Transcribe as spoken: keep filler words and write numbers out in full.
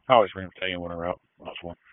I always bring a potato when we're out. That's one.